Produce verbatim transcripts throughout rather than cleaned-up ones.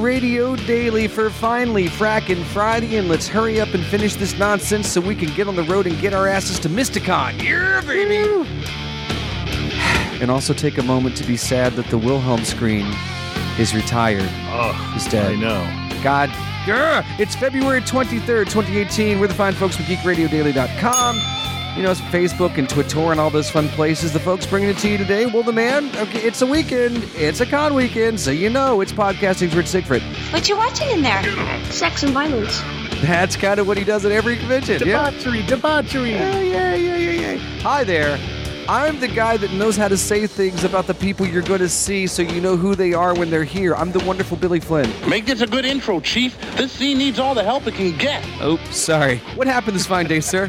Radio Daily for finally fracking Friday, and let's hurry up and finish this nonsense so we can get on the road and get our asses to Mysticon. Yeah, baby! And also take a moment to be sad that the Wilhelm screen is retired. Oh, is dead. I know. God, yeah, it's February twenty-third, twenty eighteen. We're the fine folks from geek radio daily dot com. You know, it's Facebook and Twitter and all those fun places. The folks bringing it to you today, well, the man, okay, it's a weekend. It's a con weekend, so you know it's Podcasting's Rich Siegfried. What you watching in there? Sex and violence. That's kind of what he does at every convention. Debauchery, yeah. debauchery. Yeah, yeah, yeah, yeah, yeah. Hi there. I'm the guy that knows how to say things about the people you're going to see so you know who they are when they're here. I'm the wonderful Billy Flynn. Make this a good intro, Chief. This scene needs all the help it can get. Oh, sorry. What happened this fine day, sir?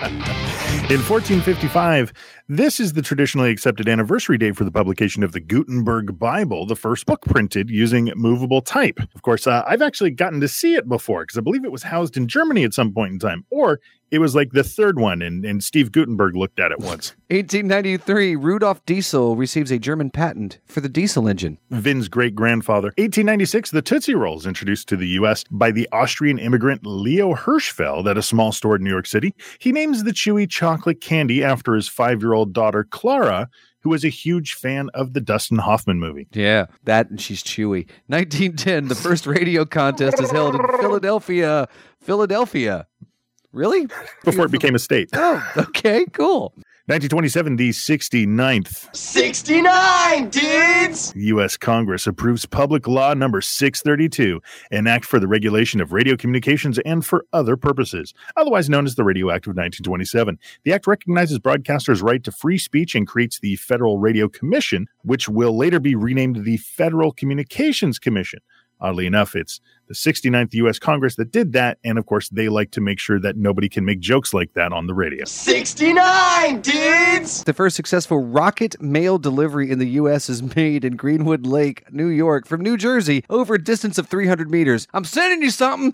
In fourteen fifty-five, this is the traditionally accepted anniversary date for the publication of the Gutenberg Bible, the first book printed using movable type. Of course, uh, I've actually gotten to see it before because I believe it was housed in Germany at some point in time, or it was like the third one, and, and Steve Gutenberg looked at it once. eighteen ninety-three, Rudolf Diesel receives a German patent for the diesel engine. Vin's great-grandfather. eighteen ninety-six, the Tootsie Rolls introduced to the U S by the Austrian immigrant Leo Hirschfeld at a small store in New York City. He names the chewy chocolate candy after his five-year-old daughter, Clara, who was a huge fan of the Dustin Hoffman movie. Yeah, that and she's chewy. nineteen ten, the first radio contest is held in Philadelphia. Philadelphia. Really? Before it became a state. Oh, okay, cool. nineteen twenty-seven, the sixty-ninth. sixty-nine, dudes! U S Congress approves Public Law Number six thirty-two, an act for the regulation of radio communications and for other purposes, otherwise known as the Radio Act of nineteen twenty-seven. The act recognizes broadcasters' right to free speech and creates the Federal Radio Commission, which will later be renamed the Federal Communications Commission. Oddly enough, it's the sixty-ninth U S Congress that did that, and of course, they like to make sure that nobody can make jokes like that on the radio. sixty-nine, dudes! The first successful rocket mail delivery in the U S is made in Greenwood Lake, New York, from New Jersey, over a distance of three hundred meters. I'm sending you something!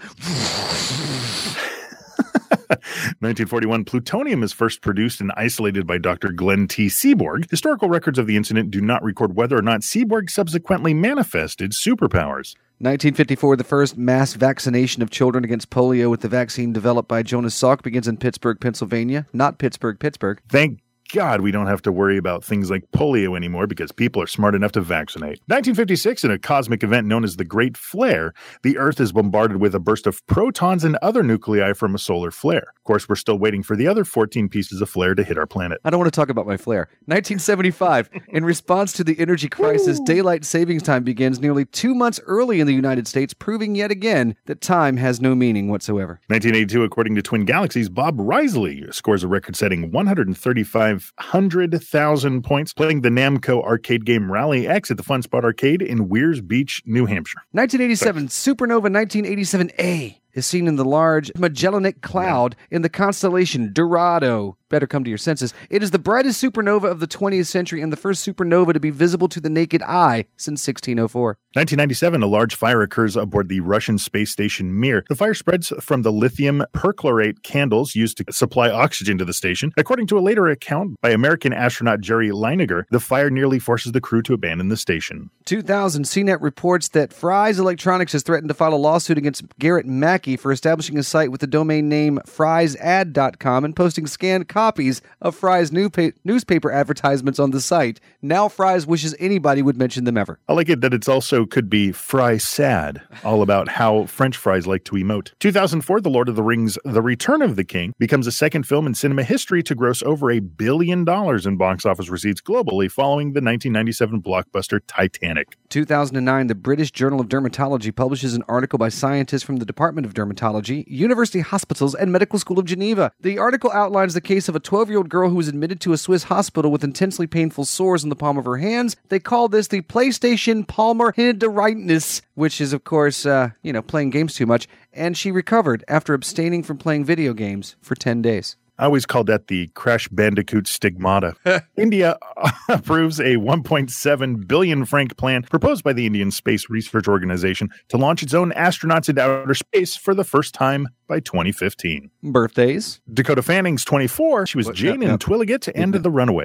nineteen forty-one, plutonium is first produced and isolated by Doctor Glenn T. Seaborg. Historical records of the incident do not record whether or not Seaborg subsequently manifested superpowers. nineteen fifty-four, the first mass vaccination of children against polio with the vaccine developed by Jonas Salk begins in Pittsburgh, Pennsylvania. Not Pittsburgh, Pittsburgh. Thank God we don't have to worry about things like polio anymore because people are smart enough to vaccinate. nineteen fifty-six, in a cosmic event known as the Great Flare, the Earth is bombarded with a burst of protons and other nuclei from a solar flare. Of course, we're still waiting for the other fourteen pieces of flare to hit our planet. I don't want to talk about my flare. nineteen seventy-five, in response to the energy crisis, daylight savings time begins nearly two months early in the United States, proving yet again that time has no meaning whatsoever. nineteen eighty-two, according to Twin Galaxies, Bob Risley scores a record-setting one hundred thirty-five hundred thousand points playing the Namco arcade game Rally X at the Fun Spot Arcade in Weirs Beach, New Hampshire. nineteen eighty-seven, Supernova nineteen eighty-seven A is seen in the large Magellanic Cloud in the constellation Dorado. Better come to your senses. It is the brightest supernova of the twentieth century and the first supernova to be visible to the naked eye since sixteen oh four. nineteen ninety-seven, a large fire occurs aboard the Russian space station Mir. The fire spreads from the lithium perchlorate candles used to supply oxygen to the station. According to a later account by American astronaut Jerry Leiniger, the fire nearly forces the crew to abandon the station. two thousand, C net reports that Fry's Electronics has threatened to file a lawsuit against Garrett Mackey for establishing a site with the domain name fries ad dot com and posting scanned copies of Fry's new pa- newspaper advertisements on the site. Now Fry's wishes anybody would mention them ever. I like it that it's also could be Fry Sad, all about how French fries like to emote. two thousand four, The Lord of the Rings, The Return of the King becomes the second film in cinema history to gross over a billion dollars in box office receipts globally following the nineteen ninety-seven blockbuster Titanic. two thousand nine, the British Journal of Dermatology publishes an article by scientists from the Department of Dermatology, University Hospitals, and Medical School of Geneva. The article outlines the case of a twelve-year-old girl who was admitted to a Swiss hospital with intensely painful sores on the palm of her hands. They call this the PlayStation palmar tendinitis, which is, of course, uh, you know, playing games too much, and she recovered after abstaining from playing video games for ten days. I always called that the Crash Bandicoot stigmata. India approves a one point seven billion franc plan proposed by the Indian Space Research Organization to launch its own astronauts into outer space for the first time by twenty fifteen. Birthdays? Dakota Fanning's twenty-four. She was What, Jane yep, in yep. Twilligat and Yep. The Runaways.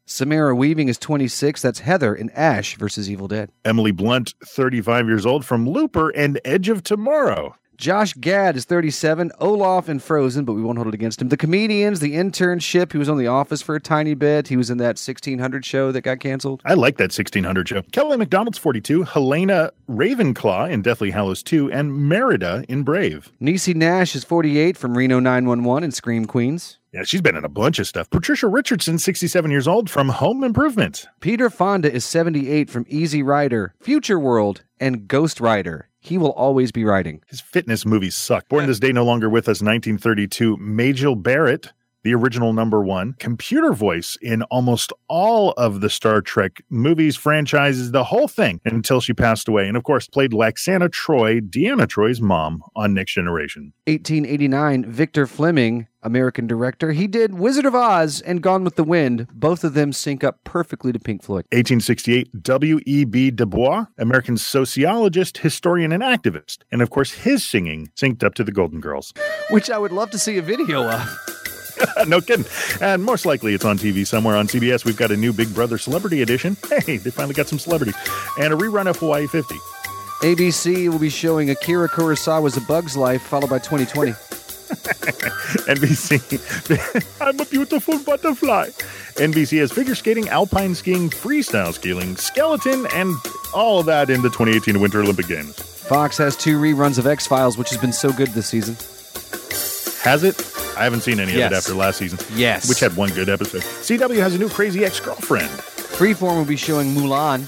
Samara Weaving is twenty-six. That's Heather in Ash versus Evil Dead. Emily Blunt, thirty-five years old, from Looper and Edge of Tomorrow. Josh Gad is thirty-seven. Olaf in Frozen, but we won't hold it against him. The Comedians, The Internship. He was on The Office for a tiny bit. He was in that sixteen hundred show that got canceled. I like that sixteen hundred show. Kelly McDonald's forty-two. Helena Ravenclaw in Deathly Hallows two. And Merida in Brave. Niecy Nash is forty-eight from Reno nine one one and Scream Queens. Yeah, she's been in a bunch of stuff. Patricia Richardson, sixty-seven years old, from Home Improvement. Peter Fonda is seventy-eight from Easy Rider, Future World, and Ghost Rider. He will always be writing. His fitness movies suck. Born this day, no longer with us, nineteen thirty-two. Majel Barrett, the original number one. Computer voice in almost all of the Star Trek movies, franchises, the whole thing, until she passed away. And, of course, played Laxana Troy, Deanna Troy's mom, on Next Generation. eighteen eighty-nine, Victor Fleming, American director. He did Wizard of Oz and Gone with the Wind. Both of them sync up perfectly to Pink Floyd. eighteen sixty-eight, W E B Du Bois, American sociologist, historian, and activist. And, of course, his singing synced up to the Golden Girls. Which I would love to see a video of. No kidding. And most likely it's on T V somewhere on C B S. We've got a new Big Brother Celebrity Edition. Hey, they finally got some celebrities. And a rerun of Hawaii fifty. A B C will be showing Akira Kurosawa's A Bug's Life, followed by twenty twenty. N B C, I'm a beautiful butterfly. N B C has figure skating, alpine skiing, freestyle skiing, skeleton, and all of that in the twenty eighteen Winter Olympic Games. Fox has two reruns of X-Files, which has been so good this season. Has it? I haven't seen any Yes. of it after last season. Yes. Which had one good episode. C W has a new Crazy Ex-Girlfriend. Freeform will be showing Mulan.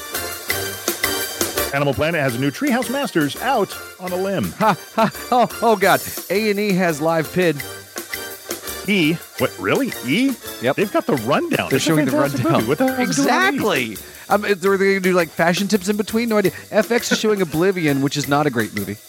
Animal Planet has a new Treehouse Masters out on a limb. Ha, ha, oh, oh, God. A and E has Live P I D. E? What, really? E? Yep. They've got the rundown. They're It's a showing the fantastic rundown. movie. What the hell is going on with E? Exactly. Um, are they going to do like fashion tips in between? No idea. F X is showing Oblivion, which is not a great movie.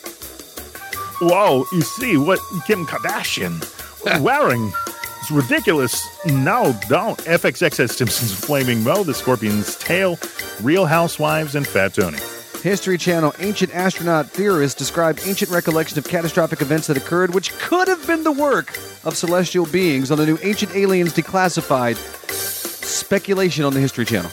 Whoa, you see what Kim Kardashian was wearing. It's ridiculous. No, don't. F X X has Simpsons Flaming Moe, The Scorpion's Tail, Real Housewives, and Fat Tony. History Channel ancient astronaut theorists describe ancient recollection of catastrophic events that occurred, which could have been the work of celestial beings on the new Ancient Aliens Declassified. Speculation on the History Channel.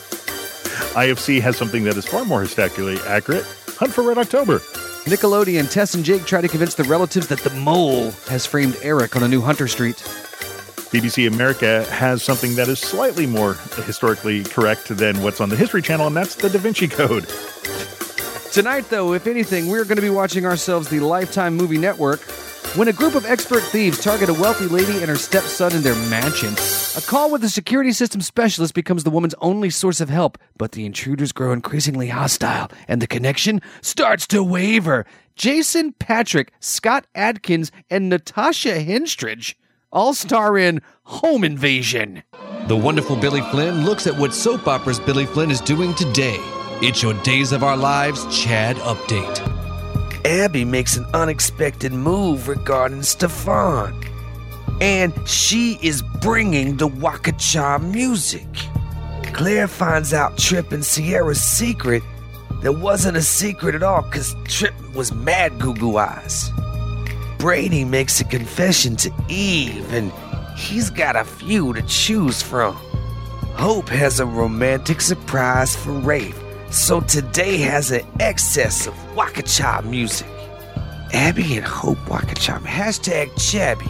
I F C has something that is far more historically accurate. Hunt for Red October. Nickelodeon, Tess and Jake try to convince the relatives that the mole has framed Eric on a new Hunter Street. B B C America has something that is slightly more historically correct than what's on the History Channel, and that's the Da Vinci Code. Tonight, though, if anything, we're going to be watching ourselves the Lifetime Movie Network. When a group of expert thieves target a wealthy lady and her stepson in their mansion, a call with a security system specialist becomes the woman's only source of help, but the intruders grow increasingly hostile, and the connection starts to waver. Jason Patric, Scott Adkins, and Natasha Henstridge all star in Home Invasion. The wonderful Billy Flynn looks at what soap operas Billy Flynn is doing today. It's your Days of Our Lives Chad Update. Abby makes an unexpected move regarding Stefan. And she is bringing the Waka Cha music. Claire finds out Trip and Sierra's secret that wasn't a secret at all because Trip was mad goo goo eyes. Brady makes a confession to Eve and he's got a few to choose from. Hope has a romantic surprise for Rafe. So today has an excess of Waka Cha music. Abby and Hope Waka Cha. Hashtag Chabby.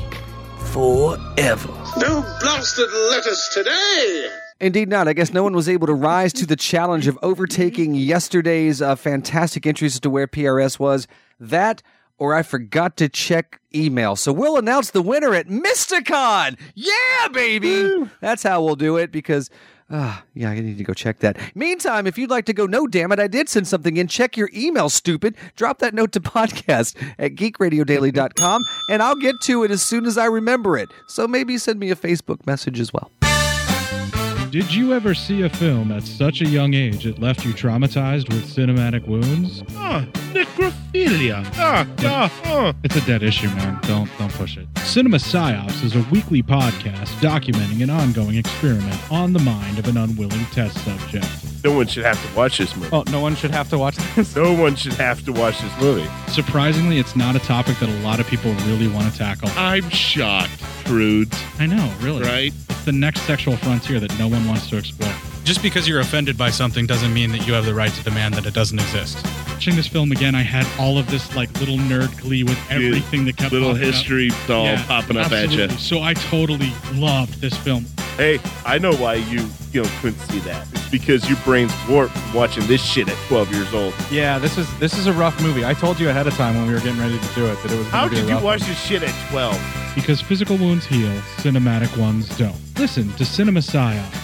Forever. No blasted letters today! Indeed not. I guess no one was able to rise to the challenge of overtaking yesterday's uh, fantastic entries as to where P R S was. That, or I forgot to check email. So we'll announce the winner at Mysticon! Yeah, baby! Woo. That's how we'll do it, because... Ah, uh, yeah, I need to go check that. Meantime, if you'd like to go, no, damn it, I did send something in. Check your email, stupid. Drop that note to podcast at geek radio daily dot com, and I'll get to it as soon as I remember it. So maybe send me a Facebook message as well. Did you ever see a film at such a young age it left you traumatized with cinematic wounds? Oh, necrophilia. Ah, ah, ah. It's a dead issue, man. Don't don't push it. Cinema Psyops is a weekly podcast documenting an ongoing experiment on the mind of an unwilling test subject. No one should have to watch this movie. Oh, no one should have to watch this? No one should have to watch this movie. Surprisingly, it's not a topic that a lot of people really want to tackle. I'm shocked. prudes. I know, really. Right? It's the next sexual frontier that no one wants to explore. Just because you're offended by something doesn't mean that you have the right to demand that it doesn't exist. Watching this film again, I had all of this like little nerd glee with everything that kept Little popping history up. doll Yeah, popping up absolutely. at you. So I totally loved this film. Hey, I know why you, you know, couldn't see that. It's because your brain's warped from watching this shit at twelve years old. Yeah, this is this is a rough movie. I told you ahead of time when we were getting ready to do it that it was. How gonna be did a you rough watch one. this shit at twelve? Because physical wounds heal, cinematic ones don't. Listen to Cinema Psyops.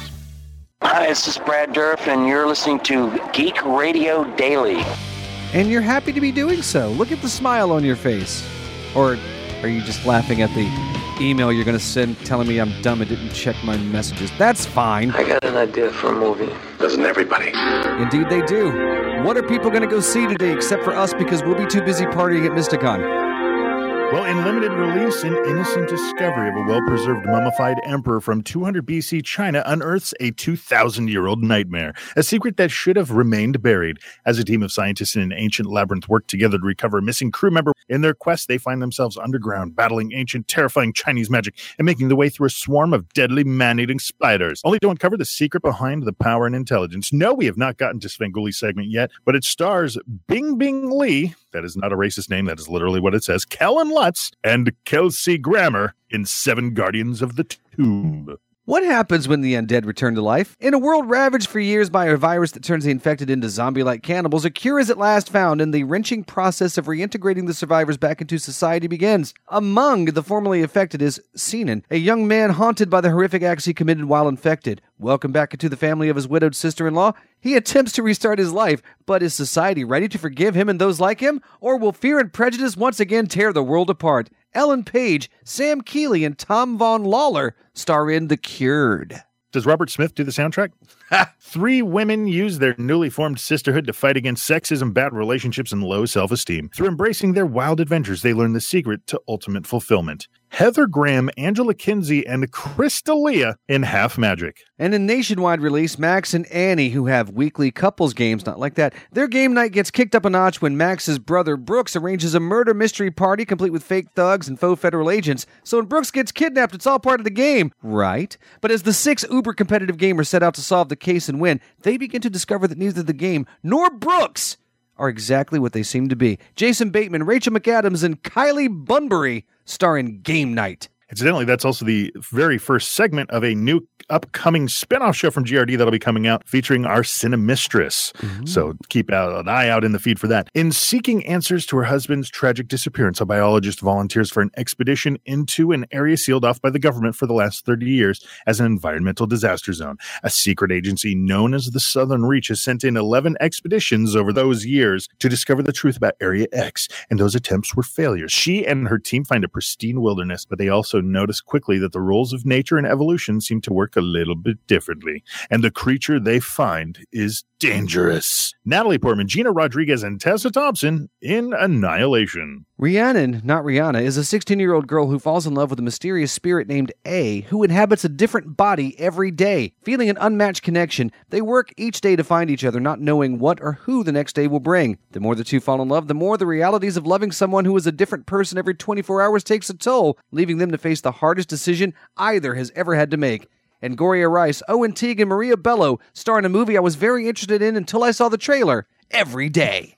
Hi, this is Brad Dourif, and you're listening to Geek Radio Daily. And you're happy to be doing so. Look at the smile on your face. Or are you just laughing at the email you're going to send telling me I'm dumb and didn't check my messages? That's fine. I got an idea for a movie. Doesn't everybody? Indeed they do. What are people going to go see today except for us because we'll be too busy partying at Mysticon? Well, in limited release, an innocent discovery of a well-preserved mummified emperor from two hundred B C China unearths a two thousand year old nightmare, a secret that should have remained buried. As a team of scientists in an ancient labyrinth work together to recover a missing crew member, in their quest, they find themselves underground, battling ancient, terrifying Chinese magic and making their way through a swarm of deadly man-eating spiders, only to uncover the secret behind the power and intelligence. No, we have not gotten to Svenguli's segment yet, but it stars Bing Bing Lee, that is not a racist name, that is literally what it says, Kellen Lutz, and Kelsey Grammer in Seven Guardians of the Tomb. What happens when the undead return to life? In a world ravaged for years by a virus that turns the infected into zombie-like cannibals, a cure is at last found, and the wrenching process of reintegrating the survivors back into society begins. Among the formerly affected is Sinan, a young man haunted by the horrific acts he committed while infected. Welcome back into the family of his widowed sister-in-law, he attempts to restart his life, but is society ready to forgive him and those like him? Or will fear and prejudice once again tear the world apart? Ellen Page, Sam Keeley, and Tom Von Lawler star in The Cured. Does Robert Smith do the soundtrack? Three women use their newly formed sisterhood to fight against sexism, bad relationships, and low self-esteem. Through embracing their wild adventures, they learn the secret to ultimate fulfillment. Heather Graham, Angela Kinsey, and Crystalia in Half Magic. And in nationwide release, Max and Annie, who have weekly couples games, not like that, their game night gets kicked up a notch when Max's brother Brooks arranges a murder mystery party complete with fake thugs and faux federal agents. So when Brooks gets kidnapped, it's all part of the game, right? But as the six uber-competitive gamers set out to solve the case and win, they begin to discover that neither the game nor Brooks are exactly what they seem to be. Jason Bateman, Rachel McAdams, and Kylie Bunbury star in Game Night. Incidentally, that's also the very first segment of a new upcoming spinoff show from G R D that'll be coming out featuring our Cinemistress. Mm-hmm. So keep out, an eye out in the feed for that. In seeking answers to her husband's tragic disappearance, a biologist volunteers for an expedition into an area sealed off by the government for the last thirty years as an environmental disaster zone. A secret agency known as the Southern Reach has sent in eleven expeditions over those years to discover the truth about Area X, and those attempts were failures. She and her team find a pristine wilderness, but they also notice quickly that the rules of nature and evolution seem to work a little bit differently, and the creature they find is dangerous. Natalie Portman, Gina Rodriguez, and Tessa Thompson in Annihilation. Rhiannon, not Rihanna, is a sixteen-year-old girl who falls in love with a mysterious spirit named A, who inhabits a different body every day. Feeling an unmatched connection, they work each day to find each other, not knowing what or who the next day will bring. The more the two fall in love, the more the realities of loving someone who is a different person every twenty-four hours takes a toll, leaving them to face the hardest decision either has ever had to make. And Gloria Rice, Owen Teague, and Maria Bello star in a movie I was very interested in until I saw the trailer, Every Day.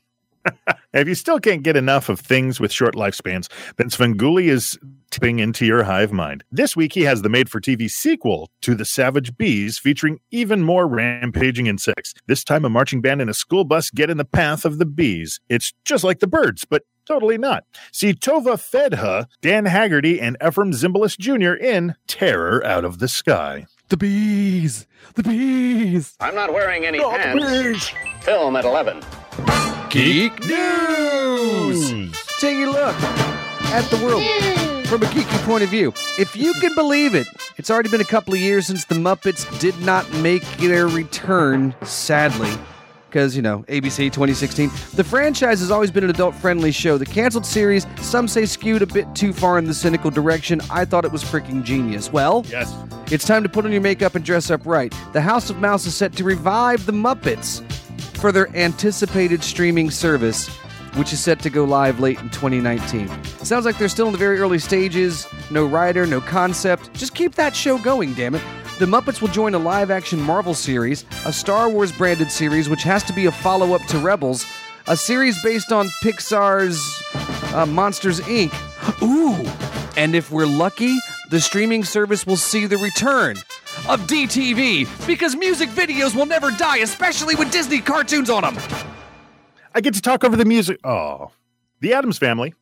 If you still can't get enough of things with short lifespans, then Svengoolie is tipping into your hive mind. This week, he has the made-for-T V sequel to The Savage Bees, featuring even more rampaging insects. This time, a marching band and a school bus get in the path of the bees. It's just like the birds, but totally not. See Tova Fedha, Dan Haggerty, and Ephraim Zimbalist Junior in Terror Out of the Sky. The bees! The bees! I'm not wearing any Not pants. Film at eleven. Geek News! Take a look at the world from a geeky point of view. If you can believe it, it's already been a couple of years since the Muppets did not make their return, sadly. Because, you know, A B C twenty sixteen. The franchise has always been an adult-friendly show. The canceled series, some say skewed a bit too far in the cynical direction. I thought it was freaking genius. Well, yes, it's time to put on your makeup and dress up right. The House of Mouse is set to revive the Muppets for their anticipated streaming service. which is set to go live late in twenty nineteen. Sounds like they're still in the very early stages. No writer, no concept. Just keep that show going, damn it. The Muppets will join a live-action Marvel series, a Star Wars-branded series which has to be a follow-up to Rebels, a series based on Pixar's uh, Monsters, Incorporated. Ooh! And if we're lucky, the streaming service will see the return of D T V, because music videos will never die, especially with Disney cartoons on them. I get to talk over the music. Oh, The Addams Family.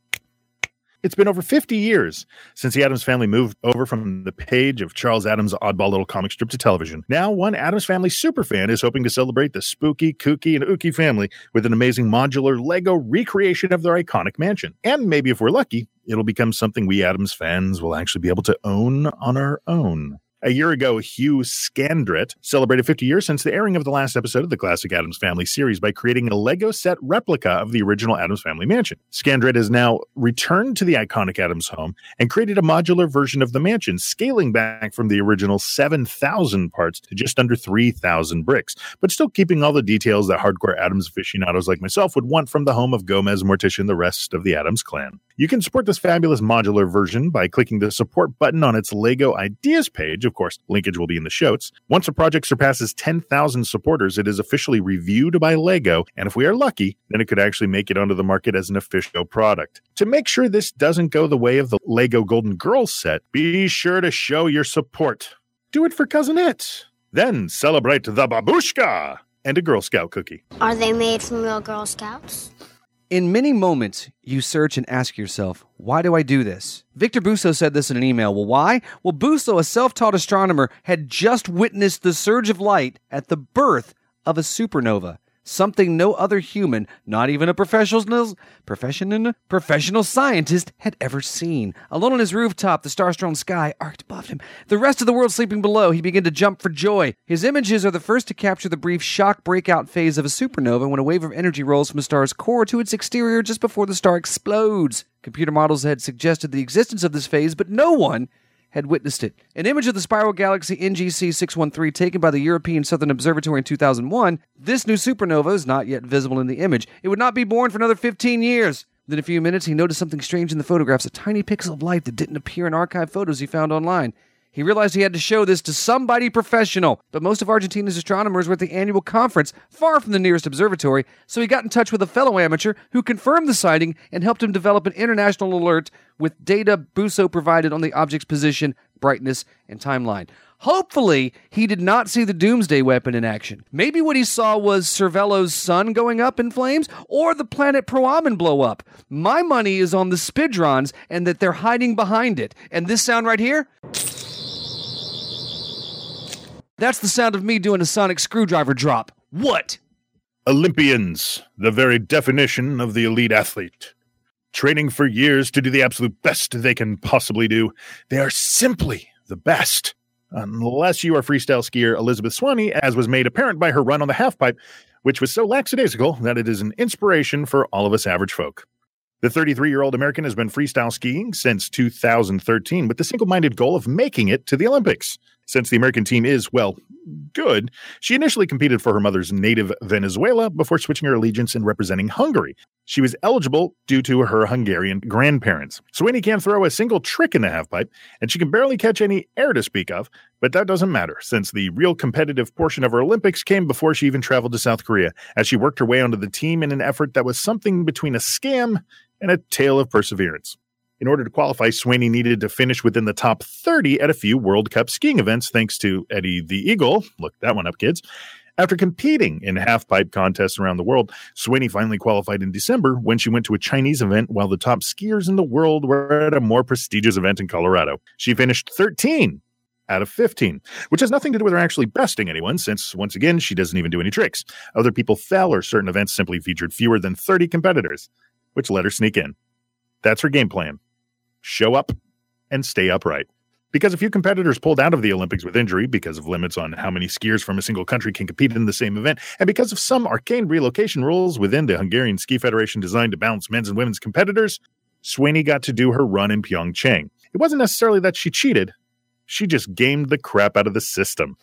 It's been over fifty years since The Addams Family moved over from the page of Charles Addams' oddball little comic strip to television. Now, one Addams Family superfan is hoping to celebrate the spooky, kooky, and ooky family with an amazing modular Lego recreation of their iconic mansion. And maybe if we're lucky, it'll become something we Addams fans will actually be able to own on our own. A year ago, Hugh Scandrett celebrated fifty years since the airing of the last episode of the classic Addams Family series by creating a Lego set replica of the original Addams Family mansion. Scandrett has now returned to the iconic Addams home and created a modular version of the mansion, scaling back from the original seven thousand parts to just under three thousand bricks, but still keeping all the details that hardcore Addams aficionados like myself would want from the home of Gomez, Morticia, and the rest of the Addams clan. You can support this fabulous modular version by clicking the support button on its Lego Ideas page. Of course, linkage will be in the shows. Once a project surpasses ten thousand supporters, it is officially reviewed by Lego, and if we are lucky, then it could actually make it onto the market as an official product. To make sure this doesn't go the way of the Lego Golden Girls set, be sure to show your support. Do it for Cousinette. Then celebrate the babushka and a Girl Scout cookie. Are they made from real Girl Scouts? In many moments, you search and ask yourself, why do I do this? Victor Busso said this in an email. Well, why? Well, Busso, a self-taught astronomer, had just witnessed the surge of light at the birth of a supernova. Something no other human, not even a professional, professional, professional scientist, had ever seen. Alone on his rooftop, the star-strewn sky arced above him. The rest of the world sleeping below, he began to jump for joy. His images are the first to capture the brief shock breakout phase of a supernova when a wave of energy rolls from a star's core to its exterior just before the star explodes. Computer models had suggested the existence of this phase, but no one had witnessed it. An image of the spiral galaxy N G C six one three taken by the European Southern Observatory in two thousand one, this new supernova is not yet visible in the image. It would not be born for another fifteen years. Within a few minutes, he noticed something strange in the photographs, a tiny pixel of light that didn't appear in archived photos he found online. He realized he had to show this to somebody professional, but most of Argentina's astronomers were at the annual conference, far from the nearest observatory, so he got in touch with a fellow amateur who confirmed the sighting and helped him develop an international alert with data Busso provided on the object's position, brightness, and timeline. Hopefully, he did not see the Doomsday Weapon in action. Maybe what he saw was Cervello's sun going up in flames, or the planet Proamen blow up. My money is on the Spidrons and that they're hiding behind it. And this sound right here? That's the sound of me doing a sonic screwdriver drop. What? Olympians, the very definition of the elite athlete. Training for years to do the absolute best they can possibly do. They are simply the best. Unless you are freestyle skier Elizabeth Swanee, as was made apparent by her run on the halfpipe, which was so lackadaisical that it is an inspiration for all of us average folk. The thirty-three-year-old American has been freestyle skiing since two thousand thirteen with the single-minded goal of making it to the Olympics. Since the American team is, well, good, she initially competed for her mother's native Venezuela before switching her allegiance and representing Hungary. She was eligible due to her Hungarian grandparents. Swanee can't throw a single trick in the halfpipe, and she can barely catch any air to speak of, but that doesn't matter, since the real competitive portion of her Olympics came before she even traveled to South Korea, as she worked her way onto the team in an effort that was something between a scam and a tale of perseverance. In order to qualify, Swanee needed to finish within the top thirty at a few World Cup skiing events, thanks to Eddie the Eagle. Look that one up, kids. After competing in half-pipe contests around the world, Swanee finally qualified in December when she went to a Chinese event while the top skiers in the world were at a more prestigious event in Colorado. She finished thirteen out of fifteen, which has nothing to do with her actually besting anyone, since, once again, she doesn't even do any tricks. Other people fell, or certain events simply featured fewer than thirty competitors, which let her sneak in. That's her game plan. Show up and stay upright. Because a few competitors pulled out of the Olympics with injury because of limits on how many skiers from a single country can compete in the same event, and because of some arcane relocation rules within the Hungarian Ski Federation designed to balance men's and women's competitors, Swanee got to do her run in Pyeongchang. It wasn't necessarily that she cheated. She just gamed the crap out of the system.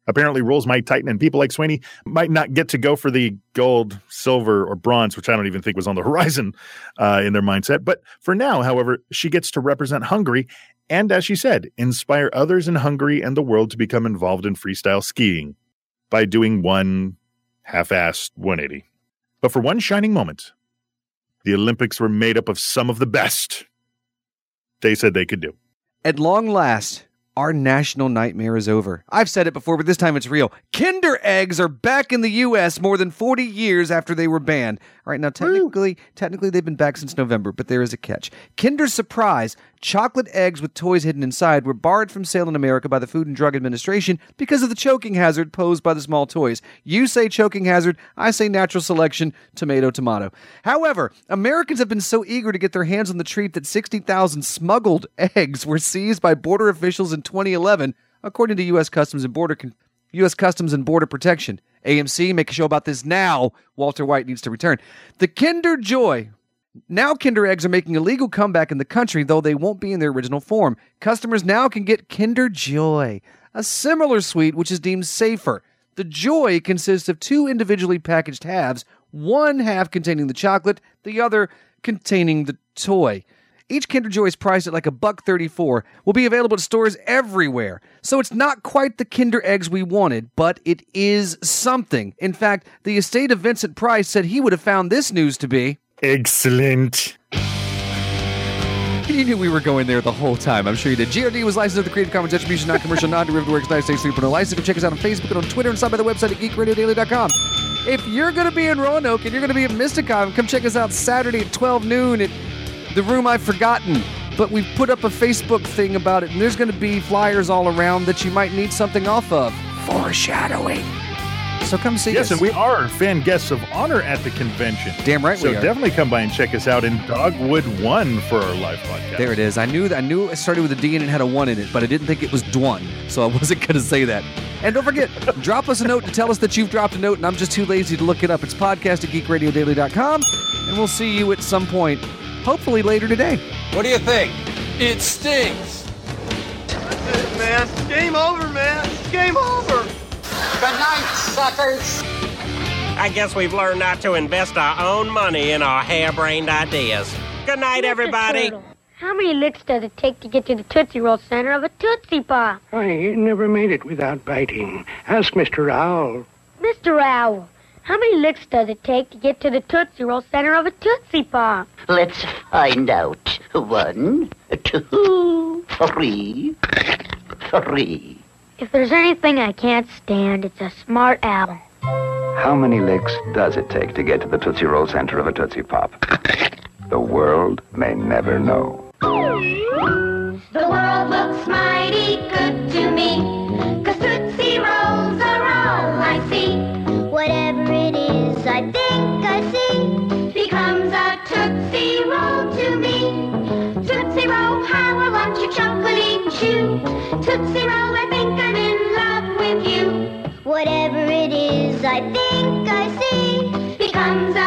Apparently, rules might tighten, and people like Sweeney might not get to go for the gold, silver, or bronze, which I don't even think was on the horizon uh, in their mindset. But for now, however, she gets to represent Hungary and, as she said, inspire others in Hungary and the world to become involved in freestyle skiing by doing one half-assed one eighty. But for one shining moment, the Olympics were made up of some of the best they said they could do. At long last, our national nightmare is over. I've said it before, but this time it's real. Kinder Eggs are back in the U S more than forty years after they were banned. All right, now technically, technically they've been back since November, but there is a catch. Kinder Surprise, chocolate eggs with toys hidden inside, were barred from sale in America by the Food and Drug Administration because of the choking hazard posed by the small toys. You say choking hazard, I say natural selection, tomato, tomato. However, Americans have been so eager to get their hands on the treat that sixty thousand smuggled eggs were seized by border officials in twenty eleven, according to U S Customs and Border Con- U S Customs and Border Protection. A M C, make a show about this now. Walter White needs to return. The Kinder Joy. Now Kinder Eggs are making a legal comeback in the country, though they won't be in their original form. Customers now can get Kinder Joy, a similar sweet which is deemed safer. The Joy consists of two individually packaged halves, one half containing the chocolate, the other containing the toy. Each Kinder Joy is priced at like a buck thirty-four. Will be available at stores everywhere. So it's not quite the Kinder Eggs we wanted, but it is something. In fact, the estate of Vincent Price said he would have found this news to be excellent. You knew we were going there the whole time. I'm sure you did. G R D was licensed under the Creative Commons Attribution, Non-Commercial, Non-Derivative Works, United States three point oh license. Check us out on Facebook and on Twitter and stop by the website at geek radio daily dot com. If you're going to be in Roanoke and you're going to be at Mysticon, come check us out Saturday at twelve noon at the room I've forgotten. But we've put up a Facebook thing about it, and there's going to be flyers all around that you might need something off of. Foreshadowing. So come see yes, us. Yes, and we are fan guests of honor at the convention. Damn right so we are. So definitely come by and check us out in Dogwood one for our live podcast. There it is. I knew that. I knew it started with a D and it had a one in it, but I didn't think it was Dwan, so I wasn't going to say that. And don't forget, drop us a note to tell us that you've dropped a note, and I'm just too lazy to look it up. It's podcast at geek radio daily dot com, and we'll see you at some point, hopefully later today. What do you think? It stinks. That's it, man. Game over, man. Game over. Good night, suckers. I guess we've learned not to invest our own money in our harebrained ideas. Good night, Mister everybody. Turtle, how many licks does it take to get to the Tootsie Roll center of a Tootsie Pop? I never made it without biting. Ask Mister Owl. Mister Owl, how many licks does it take to get to the Tootsie Roll center of a Tootsie Pop? Let's find out. One, two, three, three. If there's anything I can't stand, it's a smart owl. How many licks does it take to get to the Tootsie Roll center of a Tootsie Pop? The world may never know. The world looks mighty good to me, 'cause Tootsie Rolls are all I see. Whatever it is, I think I see, becomes a Tootsie Roll to me. Tootsie Roll, how I want your chocolate chew. Tootsie Roll, I think I'm in love with you. Whatever it is, I think I see, becomes a